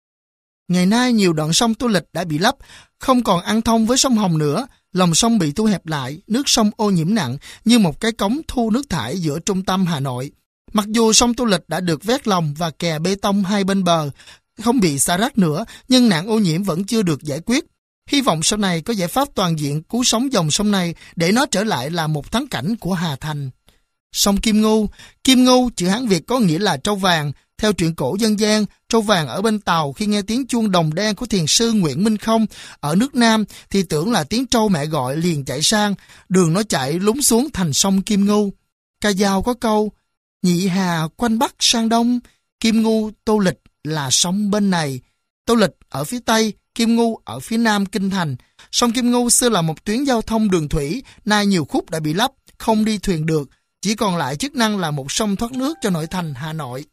Ngày nay nhiều đoạn sông Tô Lịch đã bị lấp, không còn ăn thông với sông Hồng nữa. Lòng sông bị thu hẹp lại, nước sông ô nhiễm nặng như một cái cống thu nước thải giữa trung tâm Hà Nội. Mặc dù sông Tô Lịch đã được vét lòng và kè bê tông hai bên bờ, không bị xả rác nữa, nhưng nạn ô nhiễm vẫn chưa được giải quyết. Hy vọng sau này có giải pháp toàn diện cứu sống dòng sông này để nó trở lại là một thắng cảnh của Hà Thành. Sông Kim Ngưu. Kim Ngưu, chữ Hán Việt có nghĩa là trâu vàng. Theo truyện cổ dân gian, trâu vàng ở bên Tàu khi nghe tiếng chuông đồng đen của thiền sư Nguyễn Minh Không ở nước Nam thì tưởng là tiếng trâu mẹ gọi liền chạy sang, đường nó chạy lún xuống thành sông Kim Ngưu. Ca dao có câu, nhị hà quanh Bắc sang Đông, Kim Ngưu Tô Lịch là sông bên này. Tô Lịch ở phía Tây, Kim Ngưu ở phía Nam kinh thành. Sông Kim Ngưu xưa là một tuyến giao thông đường thủy, nay nhiều khúc đã bị lấp, không đi thuyền được, chỉ còn lại chức năng là một sông thoát nước cho nội thành Hà Nội.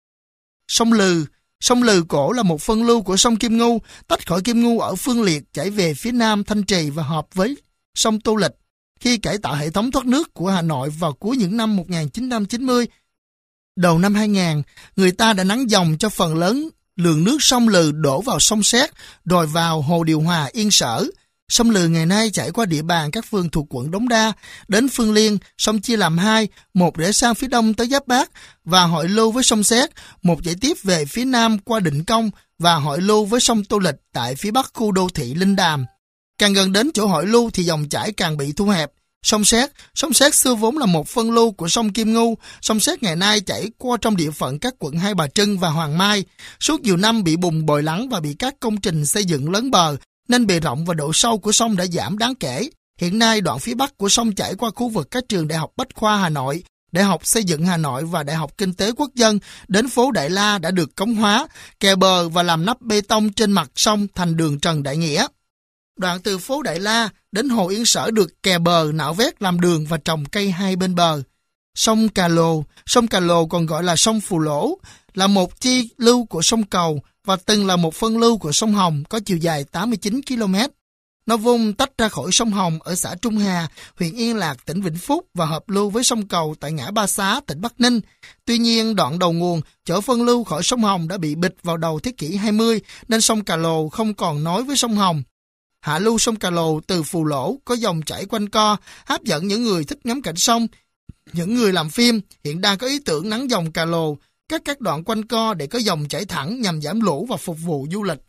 Sông Lừ. Sông Lừ cổ là một phân lưu của sông Kim Ngưu, tách khỏi Kim Ngưu ở Phương Liệt chảy về phía Nam Thanh Trì và hợp với sông Tô Lịch. Khi cải tạo hệ thống thoát nước của Hà Nội vào cuối những năm một nghìn chín trăm chín mươi, đầu năm hai nghìn, người ta đã nắn dòng cho phần lớn lượng nước sông Lừ đổ vào sông Sét, rồi vào hồ điều hòa Yên Sở. Sông Lừ ngày nay chảy qua địa bàn các phường thuộc quận Đống Đa. Đến Phương Liên, sông chia làm hai, một để sang phía đông tới Giáp Bát và hội lưu với sông Sét, một chảy tiếp về phía nam qua Định Công và hội lưu với sông Tô Lịch tại phía bắc khu đô thị Linh Đàm. Càng gần đến chỗ hội lưu thì dòng chảy càng bị thu hẹp. Sông Sét. Sông Sét xưa vốn là một phân lưu của sông Kim Ngưu. Sông Sét ngày nay chảy qua trong địa phận các quận Hai Bà Trưng và Hoàng Mai. Suốt nhiều năm bị bùn bồi lắng và bị các công trình xây dựng lấn bờ, nên bề rộng và độ sâu của sông đã giảm đáng kể. Hiện nay đoạn phía bắc của sông chảy qua khu vực các trường Đại học Bách khoa Hà Nội, Đại học Xây dựng Hà Nội và Đại học Kinh tế Quốc dân đến phố Đại La đã được cống hóa, kè bờ và làm nắp bê tông trên mặt sông thành đường Trần Đại Nghĩa. Đoạn từ phố Đại La đến hồ Yên Sở được kè bờ, nạo vét làm đường và trồng cây hai bên bờ. Sông Cà Lồ. Sông Cà Lồ còn gọi là sông Phù Lỗ, là một chi lưu của sông Cầu và từng là một phân lưu của sông Hồng có chiều dài tám mươi chín ki lô mét. Nó vốn tách ra khỏi sông Hồng ở xã Trung Hà, huyện Yên Lạc, tỉnh Vĩnh Phúc và hợp lưu với sông Cầu tại ngã Ba Xá, tỉnh Bắc Ninh. Tuy nhiên, đoạn đầu nguồn chở phân lưu khỏi sông Hồng đã bị bịt vào đầu thế kỷ hai mươi, nên sông Cà Lồ không còn nối với sông Hồng. Hạ lưu sông Cà Lồ từ Phù Lỗ có dòng chảy quanh co, hấp dẫn những người thích ngắm cảnh sông. Những người làm phim hiện đang có ý tưởng nắn dòng Cà Lồ, cắt các đoạn quanh co để có dòng chảy thẳng nhằm giảm lũ và phục vụ du lịch.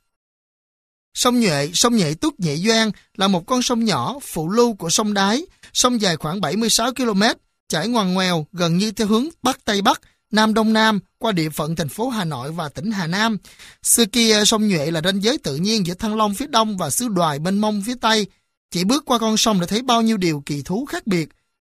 Sông Nhuệ. Sông Nhuệ Túc Nhệ Doan là một con sông nhỏ phụ lưu của sông Đáy. Sông dài khoảng bảy mươi sáu ki lô mét, chảy ngoằn ngoèo gần như theo hướng Bắc Tây Bắc, Nam Đông Nam qua địa phận thành phố Hà Nội và tỉnh Hà Nam. Xưa kia sông Nhuệ là ranh giới tự nhiên giữa Thăng Long phía đông và xứ Đoài mênh mông phía tây. Chỉ bước qua con sông đã thấy bao nhiêu điều kỳ thú khác biệt.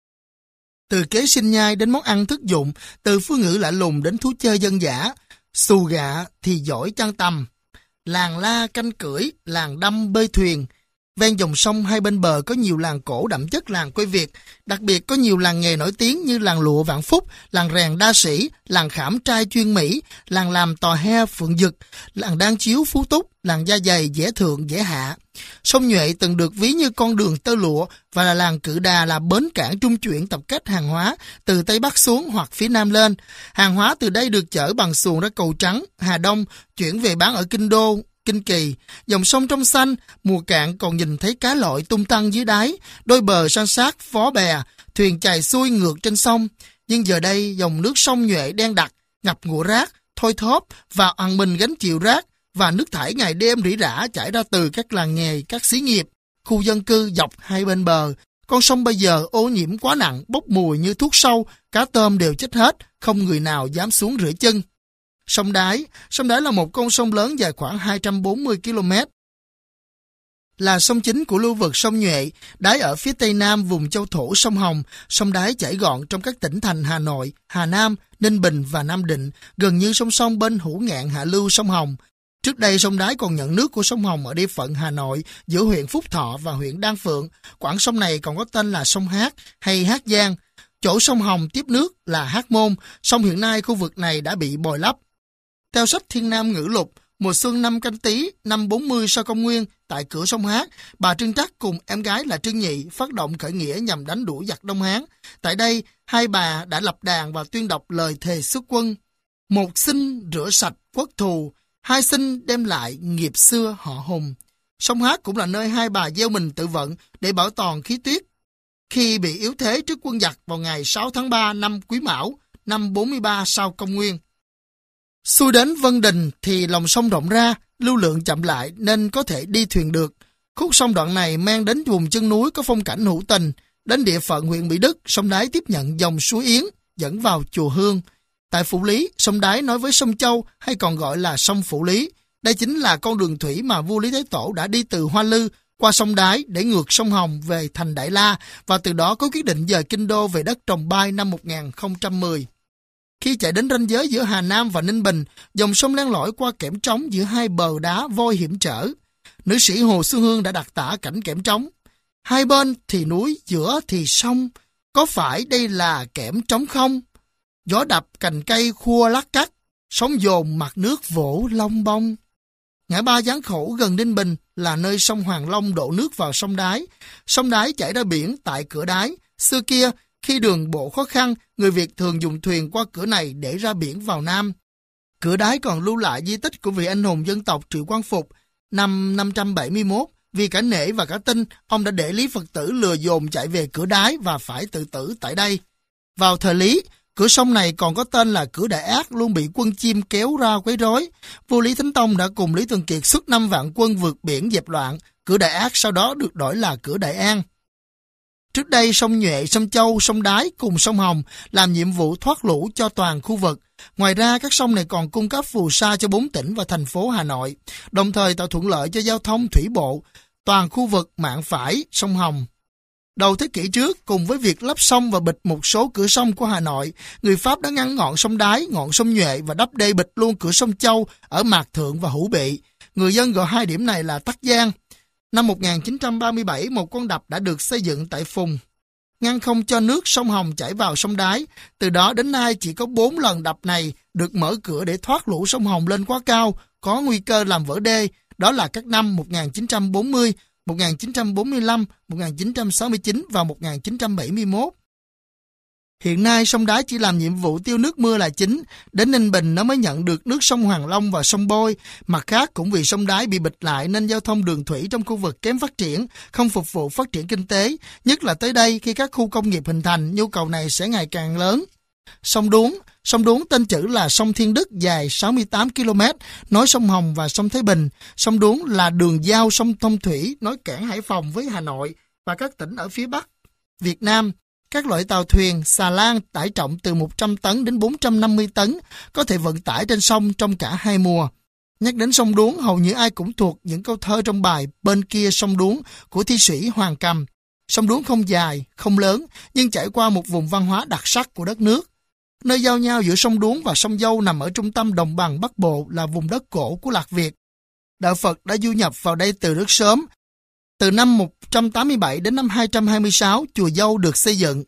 Từ kế sinh nhai đến món ăn thức dụng, từ phương ngữ lạ lùng đến thú chơi dân dã. Xù gạ thì giỏi chăn tầm, làng la canh cưỡi, làng đâm bơi thuyền. Ven dòng sông hai bên bờ có nhiều làng cổ đậm chất làng quê Việt, đặc biệt có nhiều làng nghề nổi tiếng như làng lụa Vạn Phúc, làng rèn Đa Sĩ, làng khảm trai chuyên Mỹ, làng làm tò he Phượng Dực, làng đan chiếu Phú Túc, làng da dày Dẻ Thượng Dẻ Hạ. Sông Nhuệ từng được ví như con đường tơ lụa và là làng Cự Đà, là bến cảng trung chuyển tập kết hàng hóa từ Tây Bắc xuống hoặc phía Nam lên. Hàng hóa từ đây được chở bằng xuồng ra Cầu Trắng, Hà Đông, chuyển về bán ở Kinh Đô, Kinh Kỳ. Dòng sông trong xanh, mùa cạn còn nhìn thấy cá lội tung tăng dưới đáy, đôi bờ san sát phó bè, thuyền chài xuôi ngược trên sông. Nhưng giờ đây dòng nước sông Nhuệ đen đặc, ngập ngụa rác, thoi thóp và ằn mình gánh chịu rác và nước thải ngày đêm rỉ rả chảy ra từ các làng nghề, các xí nghiệp, khu dân cư dọc hai bên bờ. Con sông bây giờ ô nhiễm quá nặng, bốc mùi như thuốc sâu, cá tôm đều chết hết, không người nào dám xuống rửa chân. Sông Đáy. Sông Đáy là một con sông lớn dài khoảng hai trăm bốn mươi ki lô mét. Là sông chính của lưu vực sông Nhuệ. Đáy ở phía tây nam vùng châu thổ sông Hồng. Sông Đáy chảy gọn trong các tỉnh thành Hà Nội, Hà Nam, Ninh Bình và Nam Định, gần như song song bên hữu ngạn hạ lưu sông Hồng. Trước đây sông Đáy còn nhận nước của sông Hồng ở địa phận Hà Nội giữa huyện Phúc Thọ và huyện Đan Phượng. Quãng sông này còn có tên là sông Hát hay Hát Giang. Chỗ sông Hồng tiếp nước là Hát Môn. Sông hiện nay khu vực này đã bị bồi lấp. Theo sách Thiên Nam Ngữ Lục, mùa xuân năm Canh Tý, năm bốn mươi sau công nguyên, tại cửa sông Hát, bà Trưng Trắc cùng em gái là Trưng Nhị phát động khởi nghĩa nhằm đánh đuổi giặc Đông Hán. Tại đây, hai bà đã lập đàn và tuyên đọc lời thề xuất quân. Một xin rửa sạch quốc thù, hai xin đem lại nghiệp xưa họ Hùng. Sông Hát cũng là nơi hai bà gieo mình tự vận để bảo toàn khí tuyết. Khi bị yếu thế trước quân giặc vào ngày sáu tháng ba năm Quý Mão, năm bốn mươi ba sau công nguyên. Xuôi đến Vân Đình thì lòng sông rộng ra, lưu lượng chậm lại nên có thể đi thuyền được. Khúc sông đoạn này men đến vùng chân núi có phong cảnh hữu tình. Đến địa phận huyện Mỹ Đức, sông Đáy tiếp nhận dòng suối Yến dẫn vào chùa Hương. Tại Phủ Lý, sông Đáy nối với sông Châu hay còn gọi là sông Phủ Lý. Đây chính là con đường thủy mà vua Lý Thái Tổ đã đi từ Hoa Lư qua sông Đáy để ngược sông Hồng về thành Đại La và từ đó có quyết định dời kinh đô về đất Trồng Bai năm một nghìn không trăm mười. Khi chạy đến ranh giới giữa Hà Nam và Ninh Bình, dòng sông len lỏi qua kẽm trống giữa hai bờ đá vôi hiểm trở. Nữ sĩ Hồ Xuân Hương đã đặc tả cảnh kẽm trống. Hai bên thì núi, giữa thì sông, có phải đây là kẽm trống không? Gió đập cành cây khua lắc cắt, sóng dồn mặt nước vỗ long bông. Ngã ba Gián Khẩu gần Ninh Bình là nơi sông Hoàng Long đổ nước vào sông Đáy. Sông Đáy chảy ra biển tại cửa Đáy. Xưa kia, khi đường bộ khó khăn, người Việt thường dùng thuyền qua cửa này để ra biển vào Nam. Cửa Đáy còn lưu lại di tích của vị anh hùng dân tộc Triệu Quang Phục. Năm năm trăm bảy mươi mốt, vì cả nể và cả tin, ông đã để Lý Phật tử lừa dồn chạy về cửa Đáy và phải tự tử tại đây. Vào thời Lý, cửa sông này còn có tên là cửa Đại Ác, luôn bị quân Chiêm kéo ra quấy rối. Vua Lý Thánh Tông đã cùng Lý Thường Kiệt xuất năm vạn quân vượt biển dẹp loạn. Cửa Đại Ác sau đó được đổi là cửa Đại An. Trước đây, sông Nhuệ, sông Châu, sông Đáy cùng sông Hồng làm nhiệm vụ thoát lũ cho toàn khu vực. Ngoài ra, các sông này còn cung cấp phù sa cho bốn tỉnh và thành phố Hà Nội, đồng thời tạo thuận lợi cho giao thông thủy bộ, toàn khu vực mạn phải sông Hồng. Đầu thế kỷ trước, cùng với việc lấp sông và bịch một số cửa sông của Hà Nội, người Pháp đã ngăn ngọn sông Đáy, ngọn sông Nhuệ và đắp đê bịch luôn cửa sông Châu ở Mạc Thượng và Hữu Bị. Người dân gọi hai điểm này là Tắc Giang. Năm một nghìn chín trăm ba mươi bảy, một con đập đã được xây dựng tại Phùng, ngăn không cho nước sông Hồng chảy vào sông Đáy. Từ đó đến nay chỉ có bốn lần đập này được mở cửa để thoát lũ sông Hồng lên quá cao, có nguy cơ làm vỡ đê. Đó là các năm một nghìn chín trăm bốn mươi, một nghìn chín trăm bốn mươi lăm, một nghìn chín trăm sáu mươi chín và một nghìn chín trăm bảy mươi mốt. Hiện nay, sông Đáy chỉ làm nhiệm vụ tiêu nước mưa là chính, đến Ninh Bình nó mới nhận được nước sông Hoàng Long và sông Bôi. Mặt khác, cũng vì sông Đáy bị bịch lại nên giao thông đường thủy trong khu vực kém phát triển, không phục vụ phát triển kinh tế. Nhất là tới đây, khi các khu công nghiệp hình thành, nhu cầu này sẽ ngày càng lớn. Sông Đuống Sông Đuống tên chữ là sông Thiên Đức, dài sáu mươi tám ki lô mét, nối sông Hồng và sông Thái Bình. Sông Đuống là đường giao sông thông thủy nối cảng Hải Phòng với Hà Nội và các tỉnh ở phía Bắc Việt Nam. Các loại tàu thuyền, xà lan tải trọng từ một trăm tấn đến bốn trăm năm mươi tấn có thể vận tải trên sông trong cả hai mùa. Nhắc đến sông Đuống, hầu như ai cũng thuộc những câu thơ trong bài Bên kia sông Đuống của thi sĩ Hoàng Cầm. Sông Đuống không dài, không lớn, nhưng chảy qua một vùng văn hóa đặc sắc của đất nước. Nơi giao nhau giữa sông Đuống và sông Dâu nằm ở trung tâm đồng bằng Bắc Bộ là vùng đất cổ của Lạc Việt. Đạo Phật đã du nhập vào đây từ rất sớm. Từ năm một trăm tám mươi bảy đến năm hai trăm hai mươi sáu, chùa Dâu được xây dựng.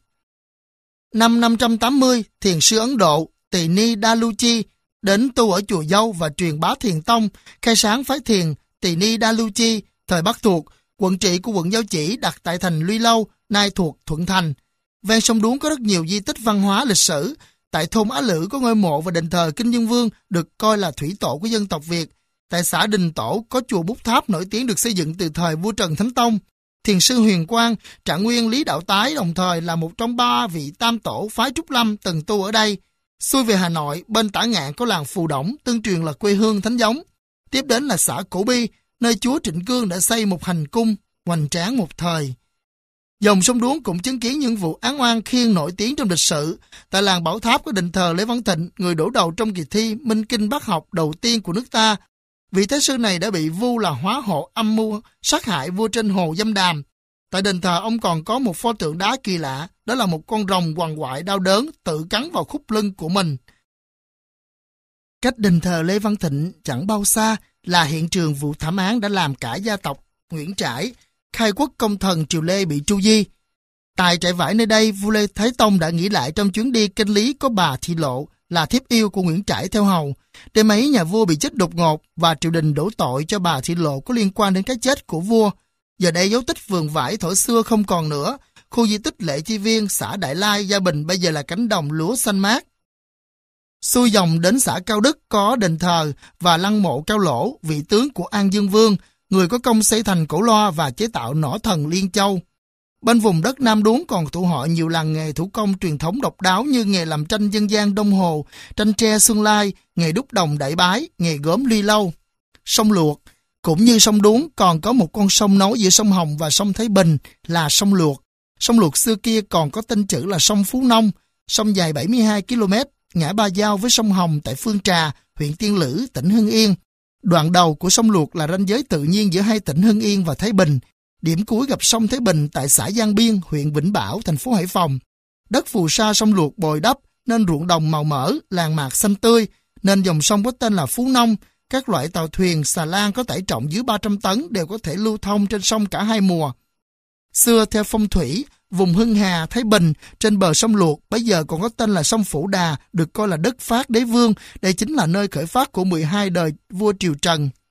Năm năm trăm tám mươi, thiền sư Ấn Độ Tỳ Ni Đa Lu Chi đến tu ở chùa Dâu và truyền bá thiền tông, khai sáng phái thiền Tỳ Ni Đa Lu Chi. Thời Bắc thuộc, quận trị của quận Giao Chỉ đặt tại thành Luy Lâu, nay thuộc Thuận Thành. Ven sông Đuống có rất nhiều di tích văn hóa lịch sử. Tại thôn Á Lữ có ngôi mộ và đền thờ Kinh Dương Vương, được coi là thủy tổ của dân tộc Việt. Tại xã Đình Tổ có chùa Bút Tháp nổi tiếng được xây dựng từ thời vua Trần Thánh Tông. Thiền sư Huyền Quang, Trạng Nguyên Lý Đạo Tái đồng thời là một trong ba vị tam tổ phái Trúc Lâm từng tu ở đây. Xuôi về Hà Nội, bên Tả Ngạn có làng Phù Đổng, tương truyền là quê hương thánh giống. Tiếp đến là xã Cổ Bi, nơi chúa Trịnh Cương đã xây một hành cung hoành tráng một thời. Dòng sông Đuống cũng chứng kiến những vụ án oan khiên nổi tiếng trong lịch sử. Tại làng Bảo Tháp có đền thờ Lê Văn Thịnh, người đổ đầu trong kỳ thi Minh Kinh Bác học đầu tiên của nước ta. Vị thế sư này đã bị vu là hóa hộ âm mưu sát hại vua trên hồ Dâm Đàm. Tại đền thờ ông còn có một pho tượng đá kỳ lạ, đó là một con rồng quằn quại đau đớn tự cắn vào khúc lưng của mình. Cách đền thờ Lê Văn Thịnh chẳng bao xa là hiện trường vụ thảm án đã làm cả gia tộc Nguyễn Trãi, khai quốc công thần triều Lê bị tru di. Tại trại vải nơi đây, vua Lê Thái Tông đã nghỉ lại trong chuyến đi Kinh Lý có bà Thị Lộ là thiếp yêu của Nguyễn Trãi theo hầu. Đêm ấy nhà vua bị chết đột ngột và triều đình đổ tội cho bà Thị Lộ có liên quan đến cái chết của vua. Giờ đây dấu tích vườn vải thổ xưa không còn nữa. Khu di tích Lệ Chi Viên, xã Đại Lai, Gia Bình bây giờ là cánh đồng lúa xanh mát. Xuôi dòng đến xã Cao Đức có đền thờ và lăng mộ Cao Lỗ, vị tướng của An Dương Vương, người có công xây thành Cổ Loa và chế tạo nỏ thần Liên Châu. Bên vùng đất Nam Đốn còn tụ họ nhiều làng nghề thủ công truyền thống độc đáo như nghề làm tranh dân gian Đông Hồ, tranh tre Xuân Lai, nghề đúc đồng Đại Bái, nghề gốm Ly Lâu. Sông Luộc cũng như sông Đuống còn có một con sông nối giữa sông Hồng và sông Thái Bình là sông Luộc. Sông Luộc xưa kia còn có tên chữ là sông Phú Nông, sông dài bảy mươi hai ki lô mét, ngã ba giao với sông Hồng tại Phương Trà, huyện Tiên Lữ, tỉnh Hưng Yên. Đoạn đầu của sông Luộc là ranh giới tự nhiên giữa hai tỉnh Hưng Yên và Thái Bình. Điểm cuối gặp sông Thái Bình tại xã Giang Biên, huyện Vĩnh Bảo, thành phố Hải Phòng. Đất phù sa sông Luộc bồi đắp nên ruộng đồng màu mỡ, làng mạc xanh tươi, nên dòng sông có tên là Phú Nông. Các loại tàu thuyền, xà lan có tải trọng dưới ba trăm tấn đều có thể lưu thông trên sông cả hai mùa. Xưa theo phong thủy, vùng Hưng Hà, Thái Bình trên bờ sông Luộc bây giờ còn có tên là sông Phủ Đà, được coi là đất Phát Đế Vương. Đây chính là nơi khởi phát của mười hai đời vua Triều Trần.